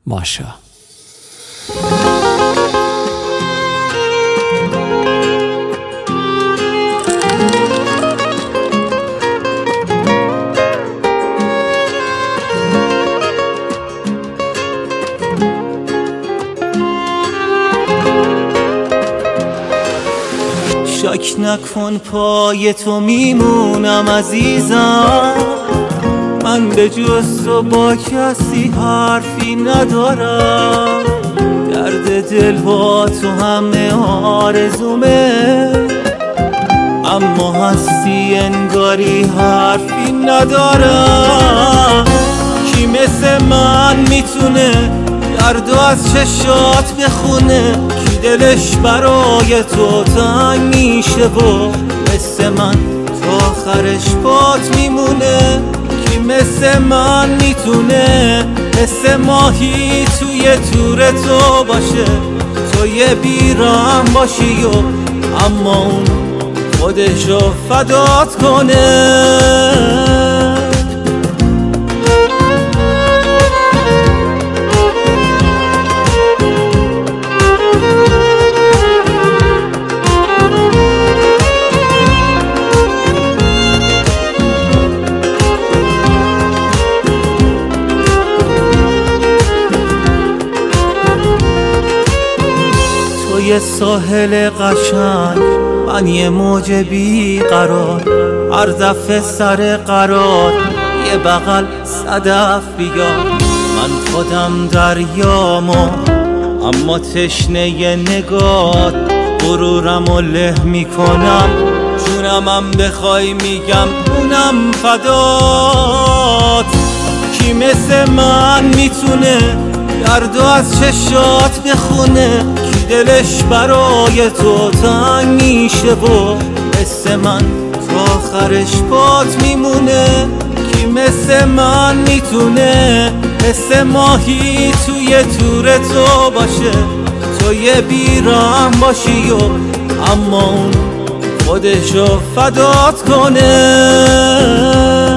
ماشا. شک نکن پای تو میمونم عزیزم، من به جز تو با کسی حرفی ندارم. درد دل با تو همه آرزومه، اما هستی انگاری حرفی ندارم. کی مثل من میتونه دردو از چشات بخونه؟ کی دلش برای تو تنگ میشه و مثل من تا آخرش بات میمونه؟ کی مثل من میتونه مثل ماهی توی تور تو باشه؟ تو یه بیرم باشی و اما اون خودشو فدات کنه. یه ساحل قشنگ، من یه موج بی قرار، هر دفعه سر قرار یه بغل صدف بیار. من خودم دریامو اما تشنه ی نگات، غرورمو له میکنم، جونمم بخوای میگم اونم فدات. کی مثل من میتونه دردو از چشات بخونه؟ کی دلش برای تو تنگ میشه و مثل من تا آخرش بات میمونه؟ کی مثل من میتونه مثل ماهی توی تور تو باشه؟ تو یه بیرم باشی و اما اون خودشو فدات کنه.